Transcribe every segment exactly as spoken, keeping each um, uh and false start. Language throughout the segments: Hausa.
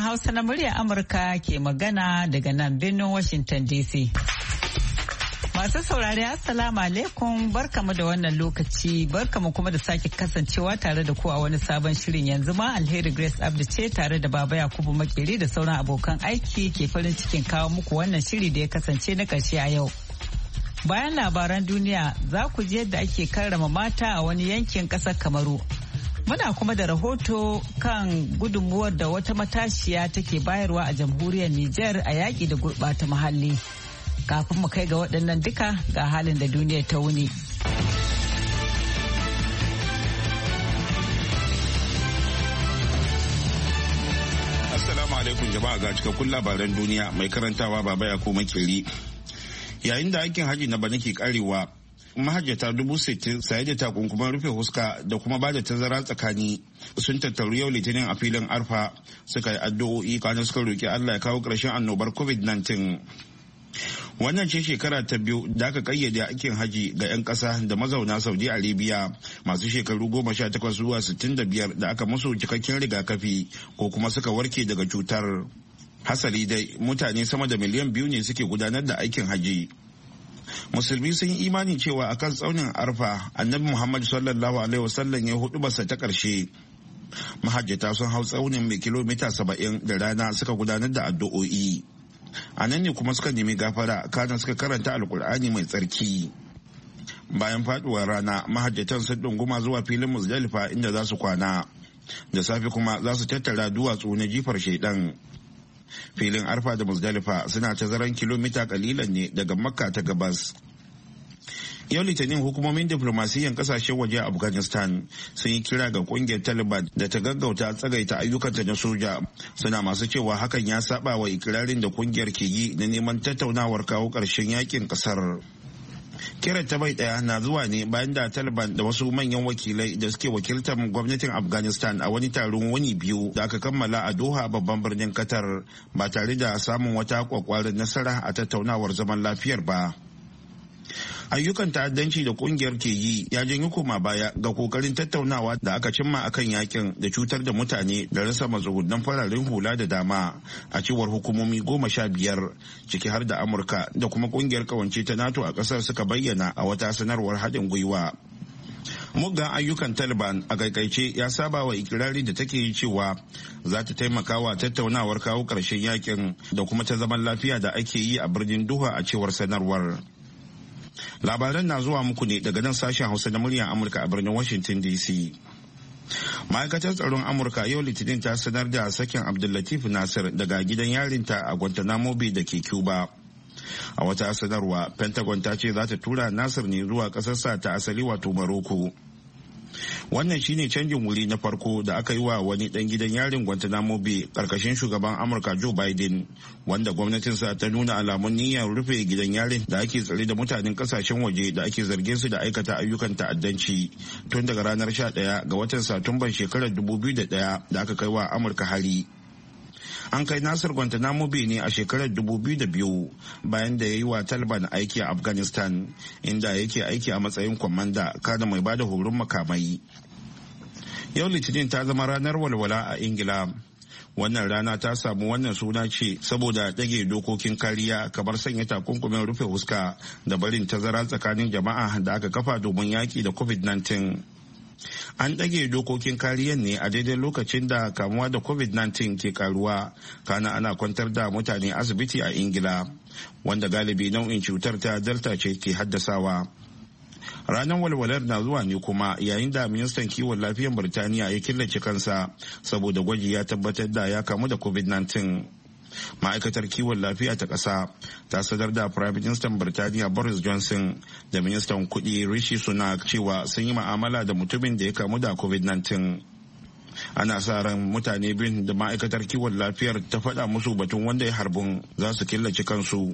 Sashen Hausa na muryar Amurka ke magana daga nan birnin Washington D C. Masu saurari Assalamu alaikum, barkamu da wannan lokaci, barkamu kuma da sake kasancewa tare da ku a wani sabon shirin. Yanzu ma Alheri Grace Abdi ce tare da Baba Yakubu Makeri da sauran abokan aiki ke farin cikin kawo muku wannan shiri da ya kasance na ƙarshe a yau. Bayan labaran duniya za ku ji yadda ake karrama mata a wani yankin ƙasar Kamaru. Muna kuma da rahoto kan gudunmuwar da wata matashiya take bayarwa a jamhuriyar Nijar a yaƙi da gurɓata muhalli. Kafin mu kai ga waɗannan duka ga halin da duniyar ta wuni. Assalamu alaikum jama'a, ga cikakkun labaran duniya mai karantawa Baba Yakubu Makeri. Yayin da aikin haji na bana ke karewa, mahajjata dubu sittin saye da takunkuman rufe huska da kuma ba da tazara tsakani sun tattaru yau litinin a filin arfa suka yi addu'o'i kana suka roki Allah ya kawo ƙarshen annobar covid nineteen. Wannan ce shekara ta biyu da aka kayyade aikin haji ga 'yan ƙasa da mazauna Saudi Arabia masu shekaru goma sha takwas zuwa sittin da biyar da aka musu cikakken rigakafi ko kuma suka warke daga cutar. Hasali dai mutane sama da miliyan biyu ne suke gudanar da aikin haji. Musulmi sun yi imani cewa akan tsaunin arfa annabi Muhammad sallallahu alaihi wasallam ya hudu basa ta karshe. Mahajjata sun hau tsaunin mai kilomita saba'in da rana suka gudanar da addu'o'i. A nan ne kuma suka nemi gafara kana suka karanta alkur'ani mai tsarki. Bayan faduwar rana mahajjatan sun dunguma zuwa filin Muzdalifa inda za su kwana. Da safe kuma za su tattara duwatsu na jifar shaidan. Filin arfa da Muzdalifa suna tazaran kilomita kalilan ne daga Makka ta gabas. Yau litinin hukumomin diflomasiyyar kasashen waje a Afghanistan sun yi kira ga kungiyar Taliban da ta gaggauta tsagaita ayyukanta na soja, suna masu cewa hakan ya saba wa ikirarin da kungiyar ke yi na neman tattaunawar kawo ƙarshen yakin ƙasar. Kiran ta bai daya na zuwa ne bayan da Taliban da wasu manyan wakilai da suke wakiltar gwamnatin Afghanistan a wani taron wani biyu da aka kammala a Doha babban birnin Qatar ba tare da samun wata kwakwarin nasara a tattaunawar zaman lafiyar ba. Ayyukan ta'addanci da kungiyar ke yi ya janyo koma baya ga kokarin tattaunawa da aka cimma akan yakin da cutar da mutane da rasa matsugunan fararen hula da dama a cewar hukumomi goma sha biyar ciki har da Amurka da kuma kungiyar kawance ta NATO a kasar suka bayyana a wata sanarwar haɗin gwiwa. Muggan ayyukan Taliban a kaikaice ya saba wa ikirari da take yi cewa za ta taimaka wa tattaunawar kawo ƙarshen yakin da kuma ta zaman lafiya da ake yi a birnin Doha a cewar sanarwar. Labaran na zuwa muku ne daga nan sashen Hausa na muryar Amurka a birnin Washington D C. Ma'aikatar tsaron Amurka yau Litinin ta sanar da sakin Abdullatif Nasir daga gidan yarinta a Guantanamo Bay da ke Cuba. A wata sanarwa, Pentagon ta ce za ta tura Nasir ne zuwa ƙasarsa ta asali wato Morocco. Wannan shine canjin wuri na farko da aka yi wa wani dan gidan yarin Guantanamo Bay karkashin shugaban Amurka Joe Biden, wanda gwamnatinsa ta nuna alamun niyyar rufe gidan yarin da ake tsare da mutanen kasashen waje da ake zargin su da aikata ayyukan ta'addanci tun daga ranar sha ɗaya ga watan Satumban shekarar dubu biyu da ɗaya da aka kai wa Amurka hari. An kai Nasir Guantanamo Bay ne a shekarar dubu biyu da biyu bayan da ya yi wa Taliban aiki a Afghanistan, inda yake aiki a matsayin kwamanda kada mai bada horon makamai. Yau Litinin ta zama ranar walwala a Ingila. Wannan rana ta samu wannan suna ce saboda ɗage dokokin kariya kamar sanya takunkumin rufe huska da barin tazara tsakanin jama'a da aka kafa domin yaki da covid nineteen. An ɗage dokokin kariyan ne a daidai lokacin da kamuwa da covid nineteen ke karuwa, kana ana kwantar da mutane asibiti a Ingila, wanda galibi nau'in cutar ta Delta ce ke haddasawa. Ranar walwalar na zuwa ne kuma yayin da ministan kiwon lafiyar Birtaniya ya killace kansa saboda gwaji ya tabbatar da ya kamu da covid nineteen. Ma'aikatar kiwon lafiya ta ƙasa ta sadar da Prime Minister Birtaniya Boris Johnson da ministan kuɗi Rishi Sunak cewa sun yi ma'amala da mutumin da ya kamu da covid nineteen. Ana sa ran mutane biyun da ma'aikatar kiwon lafiyar ta faɗa musu batun wanda ya harbun za su killace kansu.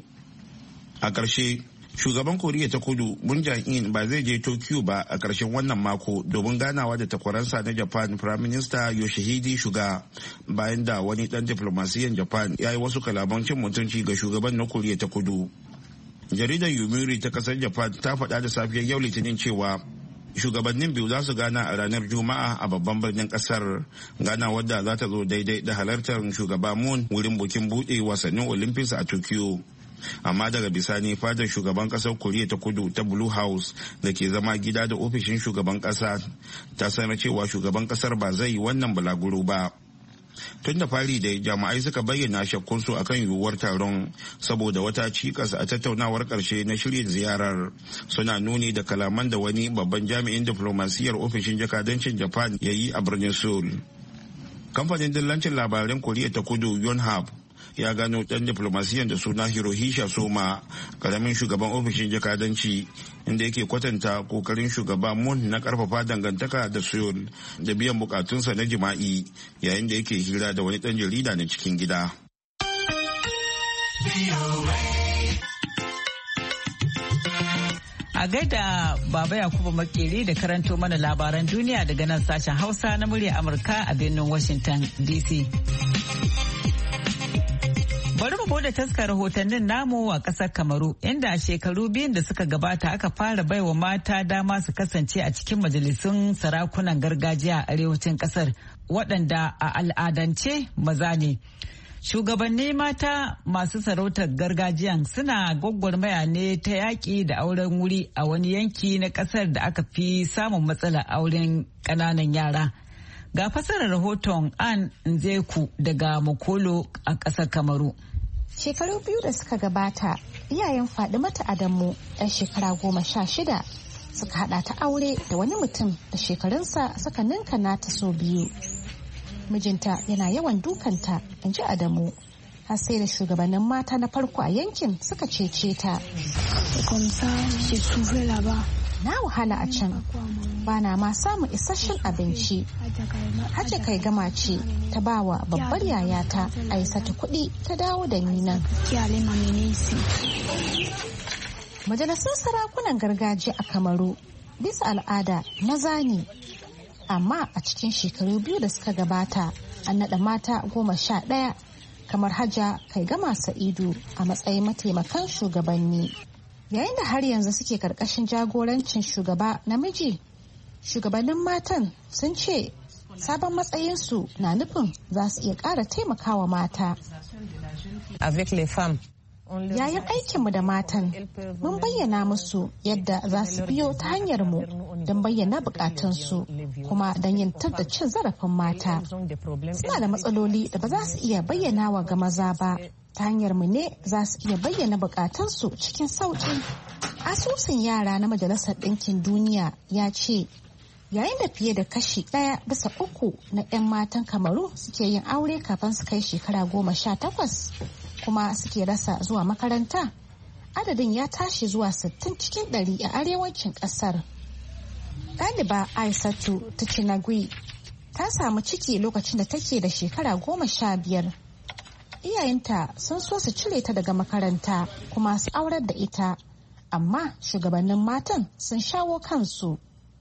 A ƙarshe, shugaban Koriya ta Kudu Moon Jae-in ba zai je Tokyo ba a ƙarshen wannan mako domin ganawa da takwaransa na Japan Prime Minister Yoshihide Suga, bayan da wani ɗan diplomasiyan Japan ya yi wasu kalaman cin mutunci ga shugaban na Koriya ta Kudu. Jaridar Yomiuri ta ƙasar Japan ta faɗa da safiyar yau Litinin cewa shugabannin biyu za su gana a ranar Juma'a a babban birnin kasar. Gana wadda za ta zo daidai da halartar shugaba Moon wurin bukin buɗe wasannin Olympics a Tokyo. Amma daga bisani fadar shugaban kasar Koriya ta kudu ta Blue House da ke zama gida da ofishin shugaban kasa ta sanar cewa shugaban kasar ba zai yi wannan balaguro ba. Tun da fari da jami'ai suka bayyana shakkunsu akan yiwuwar taron saboda wata cikas a tattaunawar karshe na shirya ziyarar, suna nuni da kalaman da wani babban jami'in diflomasiyyar ofishin jakadancin Japan ya yi a birnin Seoul. Kamfanin dillancin labaran Koriya ta kudu Yonhap ya gano dan diplomasiyan da suna Hirohisha Soma, karamin shugaban ofishin jakadanci, inda yake kwatanta kokarin shugaba Moon na karfafa dangantaka da Seoul da biyan bukatunsa na jima'i, yayin da yake hira da wani dan jarida na cikin gida. A gaida Baba Yakubu Makeri da karanto mana labaran duniya daga nan sashen Hausa na murya Amurka a birnin Washington D C. Bari mu bude taskar rahotannin namu a ƙasar Kamaru, inda a shekaru biyun da suka gabata aka fara baiwa mata dama su kasance a cikin majalisun sarakunan gargajiya a arewacin ƙasar, waɗanda a al'adance maza ne. Shugabanni mata masu sarautar gargajiyan suna gwagwarmaya ne ta yaƙi da auren wuri a wani yanki na ƙasar da aka fi samun matsalar auren ƙananan yara. Ga fasarar rahoton Ann Nzeku daga Mokolo a ƙasar Kamaru. Shekaru biyu da suka gabata, iyayen Fadimata Adamu ɗan shekara goma sha shida suka haɗa ta aure da wani mutum da shekarunsa suka ninka nata so biyu. Mijinta yana yawan dukanta, in ji Adamu, har sai da shugabannin mata na farko a yankin suka cece ta. Na wahala a can, bana ma samun isasshen abinci. Hajja kai gama ce ta bawa babbar yayata Aisatu kuɗi ta dawo da ni nan. Majalisar sarakunan gargajiya a Kamaru bisa al'ada maza ne, amma a cikin shekaru biyu da suka gabata an naɗa mata goma sha ɗaya kamar Hajja kai gama Sa'idu a matsayin mataimakan shugabanni. Yayin da har yanzu suke karkashin jagorancin shugaba namiji, shugabannin matan sun ce sabon matsayinsu na nufin za su iya ƙara taimakawa mata. Yayin aikinmu da matan, mun bayyana musu yadda za su biyo ta hanyar mu don bayyana bukatunsu kuma don yin da cin zarafin mata. Suna da matsaloli da ba za su iya bayyanawa ga maza ba. Ta hanyar mu ne za su iya bayyana bukatunsu cikin sauƙi. Asusun yara na Majalisar Ɗinkin Duniya ya ce yayin da fiye da kashi ɗaya bisa uku na 'yan matan Kamaru suke yin aure kafin su kai shekara goma sha takwas kuma suke rasa zuwa makaranta, adadin ya tashi zuwa sittin cikin ɗari a arewacin ƙasar. Ɗaliba Aisatu Tucinagui ta samu ciki lokacin da take da shekara goma sha biyar. Iyayenta sun so su cire ta daga makaranta kuma su aurar da ita, amma shugabannin matan sun shawo kansu.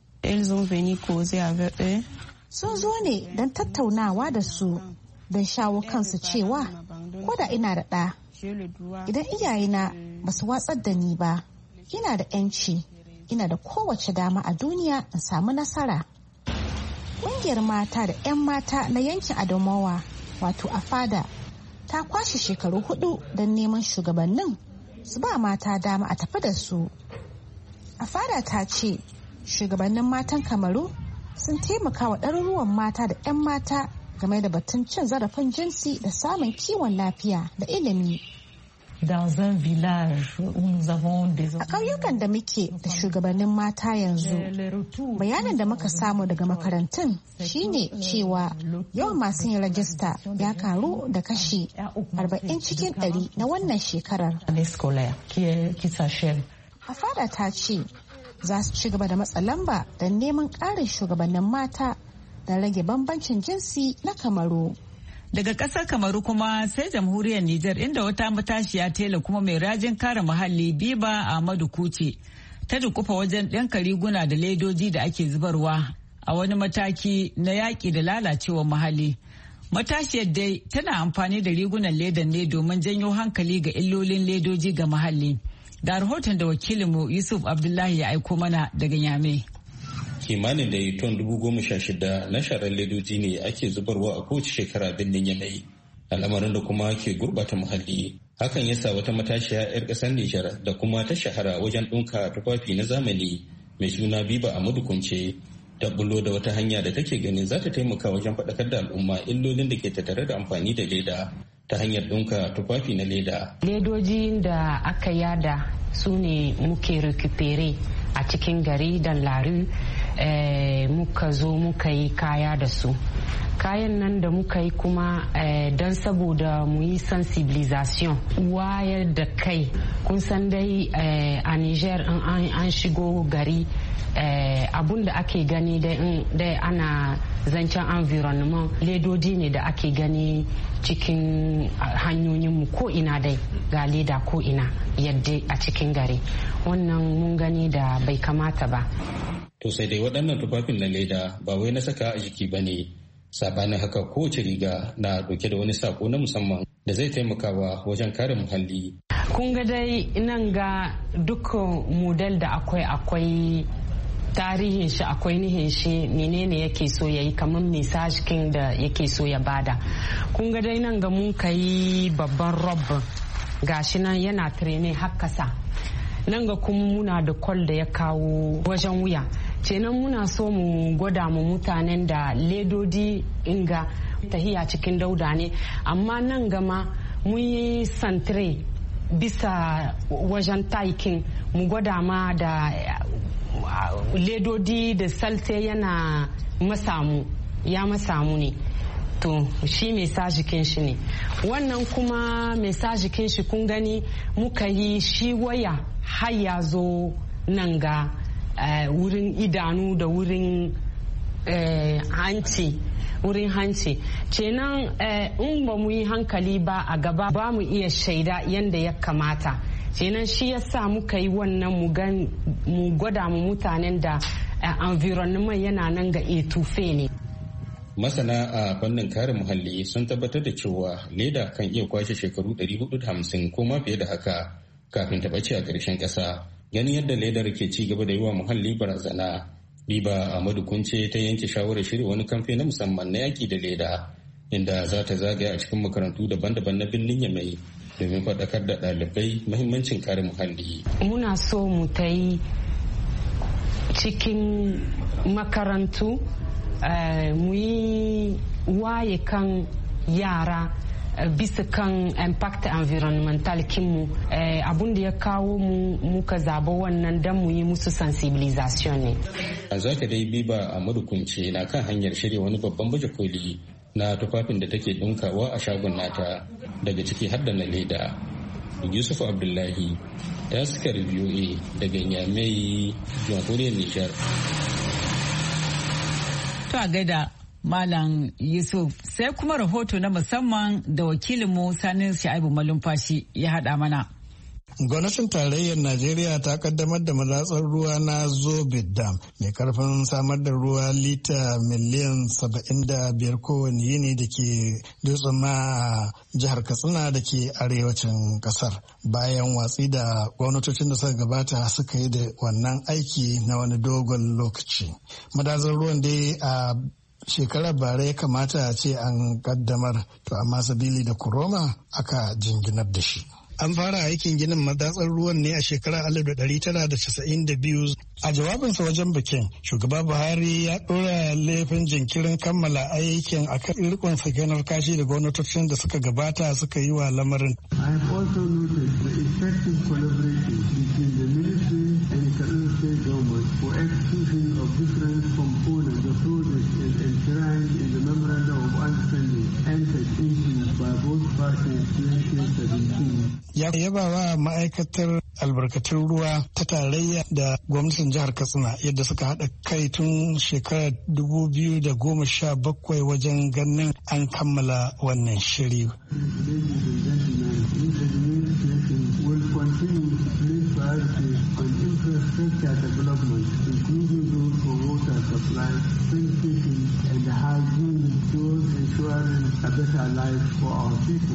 Sun zo ne don tattaunawa da su don shawo kansu cewa ko da ina da ɗa, idan iyayena ba su watsar da ni ba, ina da 'yanci, ina da kowace dama a duniya in samu nasara. Ƙungiyar mata da 'yan mata na yankin Adamawa, wato Afada, ta kwashe shekaru hudu don neman shugabannin su ba mata dama a tafi da su. Afada ta ce shugabannin matan Kamaru sun taimaka wa ɗaruruwan mata da 'yan mata game da batun cin zarafin jinsi da samun kiwon lafiya da ilimi. A ƙauyukan da muke da shugabannin mata yanzu, bayanin da muka samu daga makarantun shine cewa yawan masu yin rajista ya karu da kashi arba'in cikin ɗari na wannan shekarar. Afada ta ce za su ci gaba da matsa lamba don neman ƙarin shugabannin mata da rage bambancin jinsi na Kamaru. Daga ƙasar Kamaru kuma sai jamhuriyar Nijar, inda wata matashiya tela kuma mai rajin kare muhalli Biba Ahmadu Kuce ta dukufa wajen ɗinka riguna da ledoji da ake zubarwa a wani mataki na yaƙi da lalacewar muhalli. Matashiyar dai tana amfani da rigunan ledan ne domin janyo hankali ga illolin ledoji ga muhalli. Ga rahoton da wakilinmu Yusuf Abdullahi ya aiko mana daga Yame. kimanin da ton dubu goma sha shida na sharar ledoji ne ake zubarwa a kowace shekara birnin Yamai, al'amarin da kuma ke gurbata muhalli. Hakan ya sa wata matashiya 'yar ƙasar Nijar da kuma ta shahara wajen ɗinka tufafi na zamani mai suna Biba Amadu Kunce ta bullo da wata hanya da take ganin za ta taimaka wajen faɗakar da al'umma illolin da ke tattare da amfani da leda ta hanyar ɗinka tufafi na leda. Ledojin da aka yada su ne muke recupere a cikin gari da laru eh, muka zo muka yi kaya da su. Kayan nan da muka yi kuma eh, don saboda mu yi sensibilisation wayar da kai. Kun san dai eh, a Niger an shigo gari eh, abun da ake gani dai ana zancen environment ledodi ne da ake gani cikin hanyoyinmu ko ina dai ga leda ko ina yadda a cikin gari. Wannan mun gani da bai kamata ba. To sai dai waɗannan tufafin na leda ba wai na saka a jiki ba ne. Sabanin haka kowace riga na dauke da wani sako na musamman da zai taimakawa wajen kare muhalli. Kun ga dai nan ga dukkan model da akwai akwai tarihin shi, akwai nihin shi, menene yake so ya yi, kamar message king da yake so ya bada. Kun ga dai nan ga mun kai babban rob gashi nan yana trene har kasa. Nan ga kuma muna da kwal da ya kawo wajen wuya. Kenan muna so mu gwada mu mutanen da ledodi inga tahiya cikin dauda ne, amma nan gama mun yi santre bisa wajen taikin mu gwada ma da ledodi da salte yana masamu ya masamu ne. To shi mesajikin shi ne wannan, kuma mesajikin shi kun gani muka yi shi waya har ya zo nan ga Uh, wurin idanu da wurin uh, hanci wurin hanci kenan uh, in ba mu yi hankali ba a gaba ba mu iya shaida yadda ya kamata. Kenan shi yasa muka yi wannan mu gwada mu mutanen da uh, environment yana nan ga etufe ne. Masana a fannin kare muhalli sun tabbatar da cewa leda kan iya kwashe shekaru ɗari hudu da hamsin ko ma fiye da haka kafin ta ɓace a ƙarshen ƙasa. Ganin yadda ledar ke ci gaba da yi wa muhalli barazana, Biba Amadu Kunce ta yanke shawarar shirya wani kamfe na musamman na yaki da leda, inda za ta zagaya a cikin makarantu daban-daban na birnin Yamai domin faɗakar da ɗalibai mahimmancin kare muhalli. Muna so mu ta yi cikin makarantu mu yi waye kan yara bisa kan impact environmental kinmu abun da ya kawo mu muka zaba wannan dan mu yi musu sensibilisation ne. A zaka dai Biba Amadu Kunce na kan hanyar shirya wani babban baje koli na tufafin da take dinkawa a shagon nata, daga ciki har da na leda. Yusuf Abdullahi, taskar V O A daga Nyamai, Jamhuriyar Nijar. To a gaida Malam Yusuf, sai kuma rahoto na musamman da wakilinmu Sani Sha'ibu Malumfashi ya haɗa mana. Gwamnatin tarayyar Najeriya ta kaddamar da madatsar ruwa na Zobid Dam mai karfin samar da ruwa lita miliyan saba'in da biyar kowane yini da ke dutsen ma a jihar Katsina da ke arewacin kasar. Bayan watsi da gwamnatocin da suka gabata suka yi da wannan aiki na wani dogon lokaci. Madatsar ruwan dai a shekarar bara ya kamata a ce an kaddamar, to amma sabili da kuroma aka jinginar da shi. An fara aikin ginin madatsar ruwan ne a shekarar alif da ɗari tara da casa'in da biyu. A jawabinsa wajen bikin, shugaba Buhari ya ɗora laifin jinkirin kammala aikin a kan rikon sakenar kashi da gwamnatocin da suka gabata suka yi wa lamarin. I have also noted the effective collaboration between the ministry and the Kaduna State government for execution of different components of projects as enshrined in the Memorandum of Understanding entered into by both parties in twenty seventeen. Ya yaba wa ma'aikatar albarkatun ruwa ta tarayya da gwamnatin jihar Katsina yadda suka haɗa kai tun shekarar dubu biyu da goma sha bakwai wajen ganin an kammala wannan shiri. Infrastructure development, including those for water supply, sanitation, and hygiene, towards ensuring a better life for our people.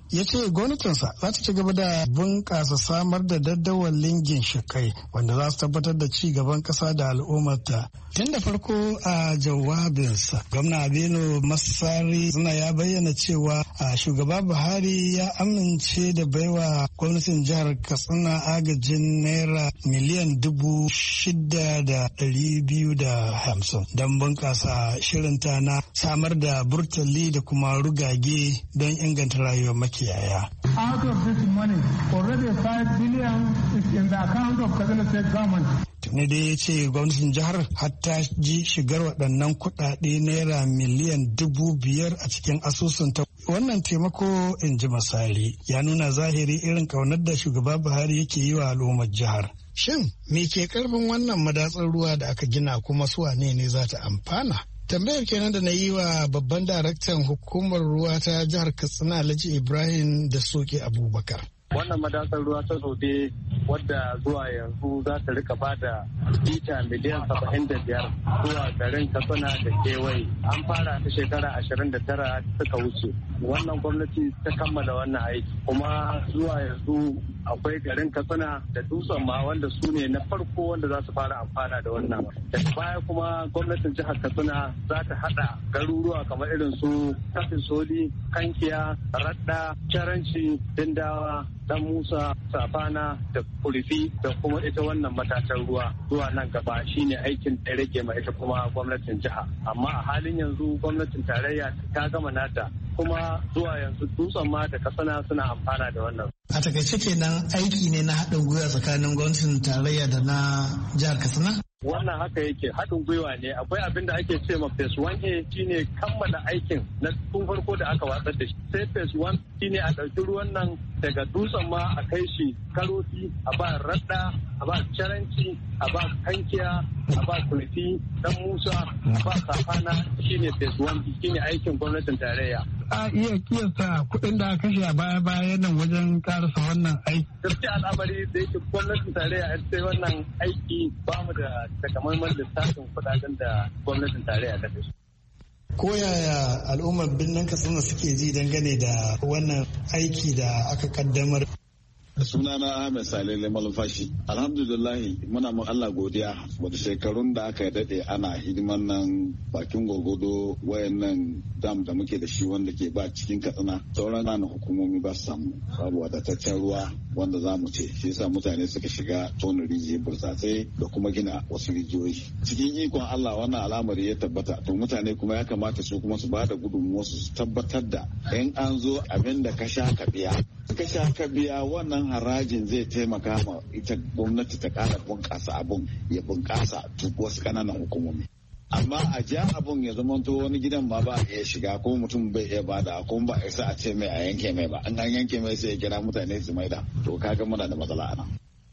ya ce gwamnatinsa za ta ci gaba da bunƙasa samar da daddawalin ginshiƙai wanda za su tabbatar da ci gaban ƙasa da al'ummarta. Tun da farko a jawabinsa, gwamna Aminu Masari suna ya bayyana cewa a shugaba Buhari ya amince da baiwa gwamnatin jihar Katsina agajin naira miliyan dubu shida da ɗari biyu da hamsin don bunƙasa shirinta na samar da burtali da kuma rugage don inganta rayuwar makiyaya. Out of this money, already five billion is in the account of Katsina State government. Tuni dai ya ce gwamnatin jihar hatta ji shigar waɗannan kuɗaɗe naira miliyan dubu biyar a cikin asusunta. Wannan taimako, in ji Masari, ya nuna zahiri irin ƙaunar da shugaba Buhari yake yi wa al'ummar jihar. Shin me ke ƙarfin wannan madatsar ruwa da aka gina kuma su wane ne za ta amfana? Tambayar kenan da na yi wa babban daraktan hukumar ruwa ta jihar Katsina Alhaji Ibrahim da Soke Abubakar. Wannan madatsar ruwa ta Zobe wadda zuwa yanzu za ta rika bada lita miliyan saba'in da biyar zuwa garin Katsina da kewaye. An fara ta shekara ashirin da tara suka wuce. Wannan gwamnati ta kammala wannan aiki kuma zuwa yanzu akwai garin Katsina da Dutsen ma wanda su ne na farko wanda za su fara amfana da wannan. Daga baya kuma gwamnatin jihar Katsina za ta hada garuruwa kamar irin su Kafin Soli, Kankiya, Radda, Caranci, Dindawa, Dan Musa, Safana da Kurifi da kuma ita wannan matatar ruwa zuwa nan gaba shine aikin da rage ma ita kuma gwamnatin jiha. Amma a halin yanzu gwamnatin tarayya ta gama nata kuma zuwa yanzu Dutsen ma da Katsina suna amfana da wannan. A takaice kenan aiki ne na haɗin gwiwa tsakanin gwamnatin tarayya da na jihar Katsina? Wannan haka yake haɗin gwiwa ne. Akwai abin da ake ce ma phase one A shine kammala aikin na tun farko da aka watsar da shi. Sai phase one shine a ɗauki ruwan nan daga Dutsen ma a kai shi Karoti, a ba Radda, a ba Caranci, a ba Kankiya, a ba Kurfi, Dan Musa, a ba Safana shine phase one shine aikin gwamnatin tarayya. A iya kiyasta kuɗin da aka kashe a baya-bayan nan wajen karasa wannan aiki. Gaskiya al'amari da yake gwamnatin tarayya a sai wannan aiki ba mu da takamaiman lissafin kuɗaɗen da gwamnatin tarayya ta kashe. Ko yaya al'ummar birnin Katsina suke ji dangane da wannan aiki da aka kaddamar? Sunana Ahmed Salele Malumfashi. Alhamdulillahi muna mu Allah godiya wadda shekarun da aka dade ana hidiman nan bakin gwargwado wayannan dam da muke da shi wanda ke ba cikin Katsina sauran na hukumomi ba su samu babu wadataccen ruwa wanda za mu ce shi yasa mutane suka shiga tona rijiyar burtsatsai da kuma gina wasu rijiyoyi. Cikin ikon Allah wannan al'amari ya tabbata to mutane kuma ya kamata su kuma su ba da gudunmuwa su tabbatar da in an zo abin da ka sha ka biya. Ka sha ka biya wannan harajin zai taimaka ma ita gwamnati ta kara bunƙasa abun ya bunƙasa duk wasu ƙananan hukumomi. Amma a ja abun ya zama to wani gidan ma ba a iya shiga ko mutum bai iya bada ko ba a isa a ce mai a yanke mai ba an an yanke mai sai ya kira mutane su maida to kaga muna da matsala a nan.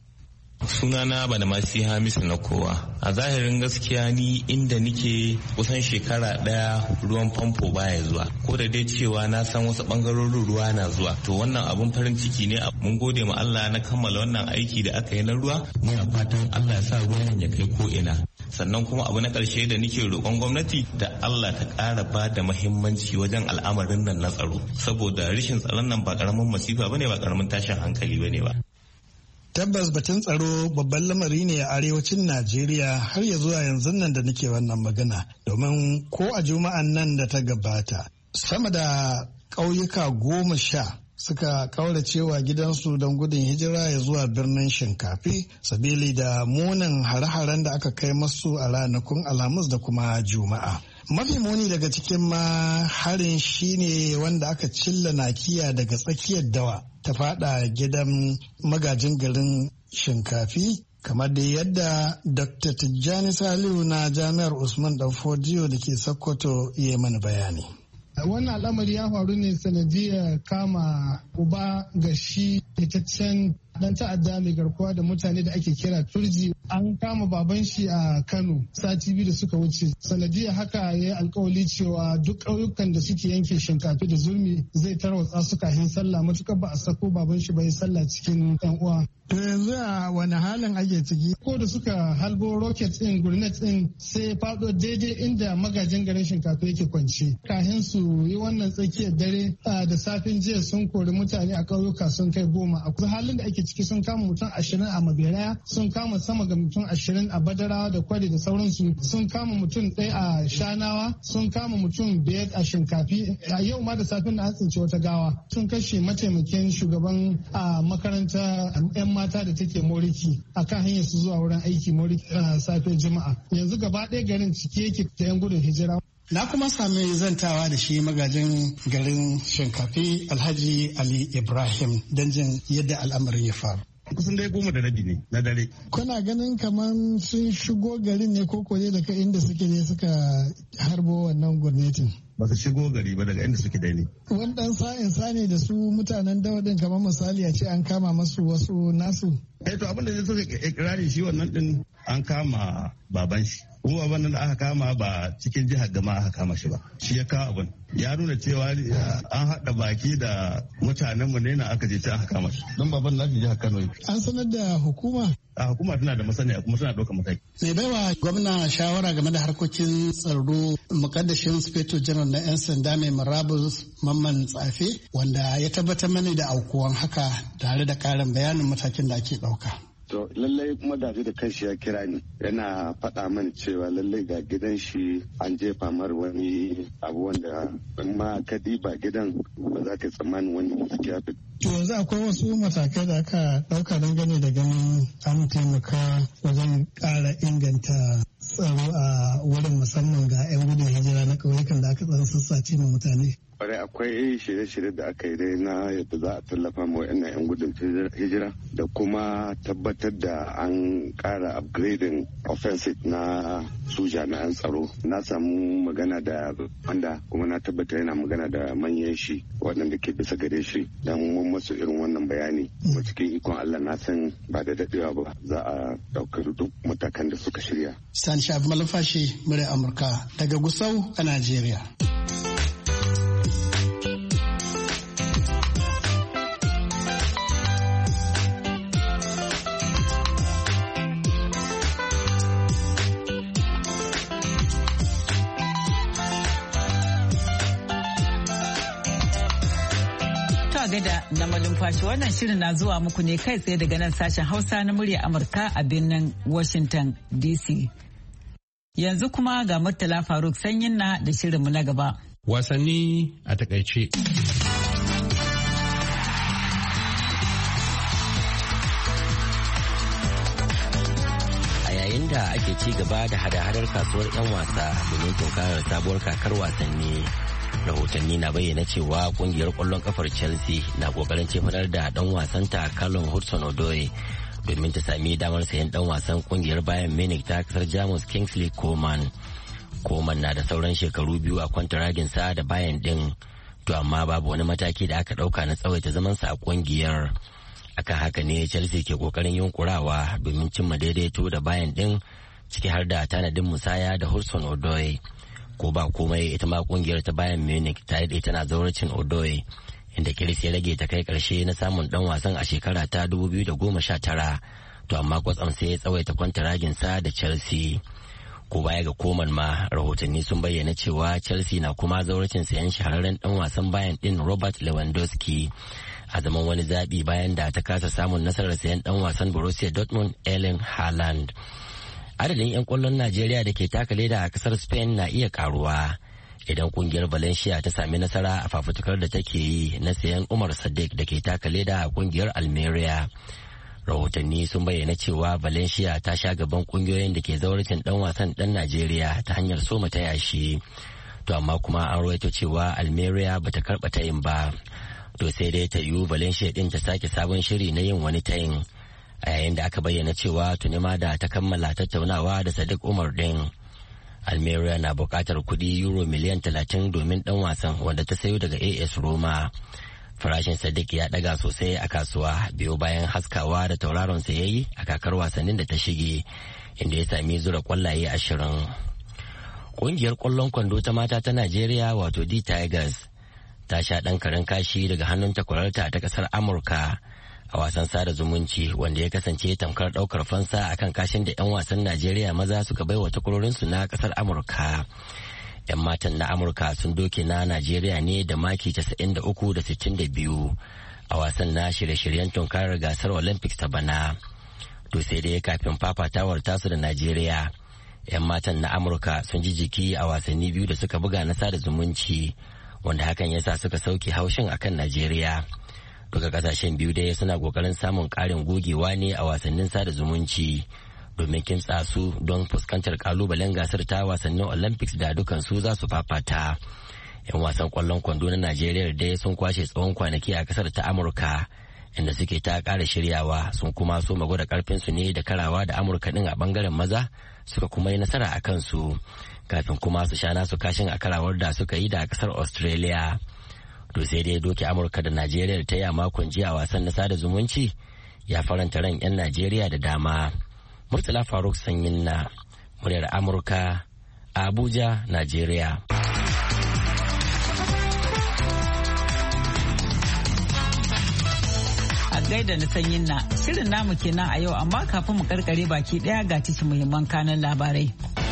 Sunana bana masu Hamisu na kowa. A zahirin gaskiya ni inda nike kusan shekara daya ruwan famfo baya zuwa. Ko da dai cewa na san wasu bangarorin ruwa na zuwa. To wannan abun farin ciki ne mun gode ma Allah na kammala wannan aiki da aka yi na ruwa. Muna fatan Allah ya sa ruwan ya kai ko ina. Sannan kuma abu na ƙarshe da nike roƙon gwamnati da Allah ta ƙara ba da muhimmanci wajen al'amarin nan na tsaro. Saboda rashin tsaron nan ba ƙaramin masifa bane ba ƙaramin tashin hankali bane ba. Tabbas batun tsaro babban lamari ne a arewacin Najeriya har ya zuwa yanzu nan da nake wannan magana domin ko a juma'an nan da ta gabata sama da ƙauyuka goma sha suka kauracewa gidansu don gudun hijira ya zuwa birnin Shinkafi sabili da munin hare-haren da aka kai masu a ranakun Alhamis da kuma Juma'a. Mafi muni daga cikin ma harin shine wanda aka cilla nakiya daga tsakiyar dawa ta fada gidan magajin garin Shinkafi kamar da yadda Doctor Tijjani Salihu na Jami'ar Usman Danfodiyo da ke Sokoto ya mana bayani. Wannan al'amari ya faru ne sanadiyar kama uba ga shi fitaccen dan ta'adda mai garkuwa da mutane da ake kira Turji. An kama baban shi a Kano sati biyu da suka wuce. Sanadiyar haka ya yi alkawali cewa duk ƙauyukan da suke yanke shinkafi da zurmi zai tarwatsa su kafin sallah matukar ba a sako baban shi ba ya sallah cikin yan uwa. To yanzu a wani halin ake ciki? Ko da suka halbo rocket din grenade din sai ya faɗo daidai inda magajin garin shinkafa yake kwance. Kafin su yi wannan tsakiyar dare da safin jiya sun kori mutane a ƙauyuka sun kai goma. A halin da ake ciki sun kama mutum ashirin a Maberaya, sun kama sama ga mutum ashirin a Badarawa da Kwari da sauransu, sun kama mutum ɗaya a Shanawa, sun kama mutum biyar a Shinkafi. A yau ma da safin da an tsinci wata gawa. Sun kashe mataimakin shugaban a makaranta 'yan mata da take Moriki a kan hanyar su zuwa wurin aiki Moriki a safiyar Juma'a. Yanzu gaba ɗaya garin cike yake da 'yan gudun hijira. Na kuma sami zantawa da shi magajin garin Shinkafi Alhaji Ali Ibrahim don jin yadda al'amarin ya faru. Kusan dai goma da rabi ne na dare. Kuna ganin kamar sun shigo garin ne ko koye daga inda suke ne suka harbo wannan gwamnatin? Ba su shigo gari ba daga inda suke dai ne. Wani ɗan sa'in sane da su mutanen dawadin kamar misali a ce an kama masu wasu nasu. Eh to abin da zai suka ikirari shi wannan din an kama baban shi. Kuma abin da aka kama ba cikin jihar Gama aka kama shi ba. Shi ya kawo abin. Ya nuna cewa an haɗa baki da mutanenmu ne na aka je can aka kama shi. Don baban na jihar Kano. An sanar da hukuma? A hukuma tana da masaniya kuma tana ɗaukar mataki. Mai baiwa gwamna shawara game da harkokin tsaro mukaddashin Sufeto Janar na 'yan sanda mai marabus Mamman Tsafe wanda ya tabbatar mana da aukuwan haka tare da ƙarin bayanin matakin da ake ɗauka. To lallai madafi da kanshi ya kira ni yana faɗa mani cewa lallai ga gidan shi an jefa mar wani abu wanda in ma ka diba gidan ba za ka tsammani wani mutu ya fi. To yanzu akwai wasu matakai da aka ɗauka dangane da ganin an taimaka wajen ƙara inganta tsaro a wurin musamman ga 'yan gudun hijira na ƙauyukan da aka tsan sassace ma mutane. Kwarai akwai shirye-shirye da aka yi dai na yadda za a tallafa ma wa'annan 'yan gudun hijira da kuma tabbatar da an ƙara upgrading offensive na su jami'an tsaro. Na samu magana da wanda kuma na tabbatar yana magana da manyan shi waɗanda ke bisa gare shi don mun masu irin wannan bayani. Kuma cikin ikon Allah na san ba da daɗewa ba za a ɗaukar duk matakan da suka shirya. Sani Shafi Malafashi, murya Amurka daga Gusau a Najeriya. gada na malumfashi wannan shirin na zuwa muku ne kai tsaye daga nan sashen Hausa na murya Amurka a birnin Washington D C. Yanzu kuma ga Murtala Faruk Sanyin na da shirinmu na gaba. Wasanni a takaice. A yayin da ake ci gaba da hada-hadar kasuwar 'yan wasa domin tunkarar sabuwar kakar wasanni. Rahotanni na bayyana cewa kungiyar kwallon kafar Chelsea na kokarin cefanar da dan wasanta Callum Hudson-Odoi domin ta sami damar sayan dan wasan kungiyar Bayern Munich ta kasar Jamus Kingsley Coman. Coman na da sauran shekaru biyu a kwantaragin sa da Bayern din, to amma babu wani mataki da aka dauka na tsawaita zaman sa a kungiyar. Akan haka ne Chelsea ke kokarin yunkurawa domin cimma daidaito da Bayern din, ciki har da tanadin musaya da Hudson-Odoi. Ko ba komai ita ma kungiyar ta Bayern Munich ta yi tana zauracin Odoi, inda kiris ya rage ta kai karshe na samun dan wasan a shekara ta dubu biyu da goma sha tara, to amma kwatsam sai ya tsawaita kwantaragin sa da Chelsea. Ko baya ga Koman ma rahotanni sun bayyana cewa Chelsea na kuma zauracin sayan shahararren dan wasan Bayern din Robert Lewandowski a zaman wani zabi bayan da ta kasa samun nasarar sayan dan wasan Borussia Dortmund Erling Haaland. Adadin 'yan kwallon Najeriya da ke taka leda a kasar Spain na iya karuwa idan kungiyar Valencia ta sami nasara a fafutukar da take yi na sayan Umar Sadiq da ke taka leda a kungiyar Almeria. Rahotanni sun bayyana cewa Valencia ta sha gaban kungiyoyin da ke zauracin dan wasan dan Najeriya ta hanyar soma ta yashi. To amma kuma an rawaito cewa Almeria bata karba tayin ba. To sai dai ta yiwu Valencia din ta sake sabon shiri na yin wani tayin. A yayin da aka bayyana cewa tuni ma da ta kammala tattaunawa da Sadiq Umar din. Almeria na buƙatar kuɗi euro miliyan talatin domin ɗan wasan wanda ta sayo daga A S Roma. Farashin Sadiq ya daga sosai a kasuwa biyo bayan haskawa da tauraron sa yayi a kakar wasannin da ta shige, inda ya sami zura kwallaye ashirin. Kungiyar kwallon kwando ta mata ta Najeriya wato D Tigers ta sha ɗan karen kashi daga hannun takwararta ta ƙasar Amurka a wasan sada zumunci wanda ya kasance tamkar ɗaukar fansa akan kashin da 'yan wasan Najeriya maza suka baiwa takwarorinsu na ƙasar Amurka. 'Yan matan na Amurka sun doke na Najeriya ne da maki casa'in da uku da sittin da biyu a wasan na shirye-shiryen tunkarar gasar Olympics ta bana. To sai dai kafin fafatawar tasu da Najeriya, 'yan matan na Amurka sun ji jiki a wasanni biyu da suka buga na sada zumunci, wanda hakan ya sa suka sauke haushin akan Najeriya. Duka kasashen biyu dai suna kokarin samun ƙarin gogewa ne a wasannin sada zumunci domin kimtsa su don fuskantar kalubalen gasar ta wasannin Olympics da dukansu za su fafata. 'Yan wasan kwallon kwando na Najeriya dai sun kwashe tsawon kwanaki a kasar ta Amurka, inda suke ta ƙara shiryawa, sun kuma so gwada karfinsu ne da karawa da Amurka din a bangaren maza, suka kuma yi nasara a kansu kafin kuma su sha nasu kashin a karawar da suka yi da kasar Australia. To sai dai doke Amurka da Najeriya ta yi a makon jiya wasan na sada zumunci ya faranta ran 'yan Najeriya da dama. Murtala Faruk Sanyin na muryar Amurka a Abuja, Najeriya. A gaida na Sanyin na shirin namu kenan a yau, amma kafin mu karkare baki daya ga cikin muhimman kanan labarai.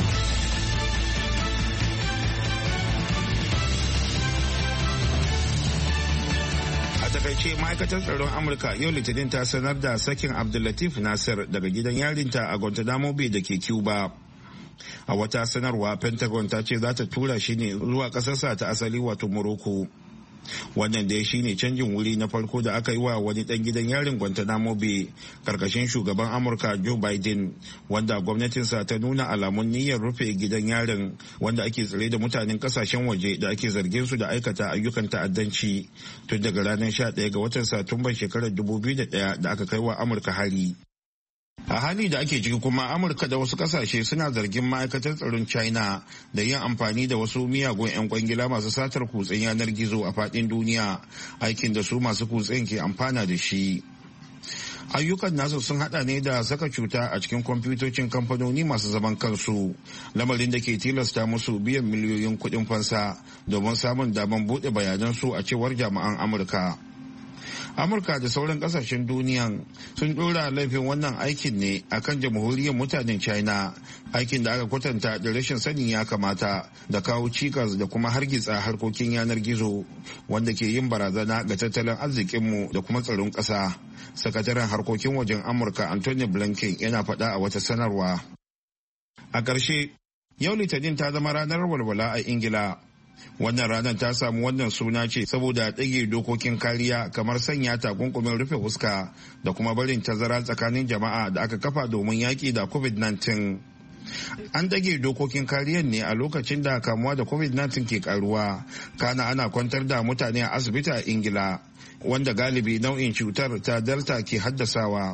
takaice ma'aikatar tsaron amurka yau litinin ta sanar da sakin abdullatif nasir daga gidan yarinta a guantanamo bay da ke cuba. A wata sanarwa pentagon ta ce za ta tura shi ne zuwa kasarsa ta asali wato morocco. Wannan dai shine canjin wuri na farko da aka yi wa wani dan gidan yarin guantanamo bay karkashin shugaban amurka joe biden, wanda gwamnatinsa ta nuna alamun niyyar rufe gidan yarin wanda ake tsare da mutanen kasashen waje da ake zargin su da aikata ayyukan ta'addanci tun daga ranar sha ɗaya ga watan satumban shekarar dubu biyu da ɗaya da aka kai wa amurka hari. A hali da ake ciki kuma Amurka da wasu kasashe suna zargin ma'aikatar tsaron China da yin amfani da wasu miyagun 'yan kwangila masu satar kutsen yanar gizo a fadin duniya, aikin da su masu kutsen ke amfana da shi. Ayyukan nasu sun hada ne da saka cuta a cikin kwamfutocin kamfanoni masu zaman kansu, lamarin da ke tilasta musu biyan miliyoyin kuɗin fansa domin samun damar buɗe bayanansu a cewar jami'an Amurka. Amurka da sauran kasashen duniya sun dora laifin wannan aikin ne akan jamhuriyar mutanen China, aikin da aka kwatanta da rashin sanin ya kamata da kawo cikas da kuma hargitsa harkokin yanar gizo wanda ke yin barazana ga tattalin arzikinmu da kuma tsaron ƙasa. Sakataren harkokin wajen Amurka Anthony Blinken yana faɗa a wata sanarwa. A ƙarshe, yau Litinin ta zama ranar walwala a Ingila. Wannan ranar ta samu wannan suna ce saboda ɗage dokokin kariya kamar sanya takunkumin rufe fuska da kuma barin tazara tsakanin jama'a da aka kafa domin yaƙi da covid nineteen. An ɗage dokokin kariyar ne a lokacin da kamuwa da covid nineteen ke karuwa, kana ana kwantar da mutane a asibiti a Ingila, wanda galibi nau'in cutar ta Delta ke haddasawa.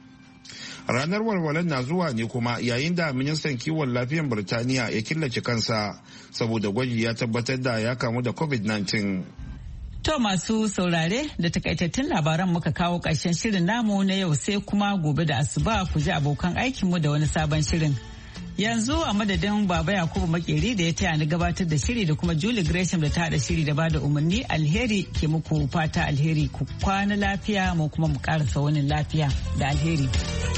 Ranar walwalar na zuwa ne kuma yayin da ministan kiwon lafiyar Birtaniya ya killace kansa saboda gwaji ya tabbatar da ya kamu da covid nineteen. To masu saurare da takaitattun labaran muka kawo ƙarshen shirin namu na yau, sai kuma gobe da asuba ku ji abokan aikinmu da wani sabon shirin. Yanzu a madadin Baba Yakubu Makeri da ya taya ni gabatar da shiri da kuma Julie Gresham da ta haɗa shiri da bada umarni, alheri ke muku fata alheri, ku kwana lafiya mu kuma mu ƙarasa wani lafiya da alheri.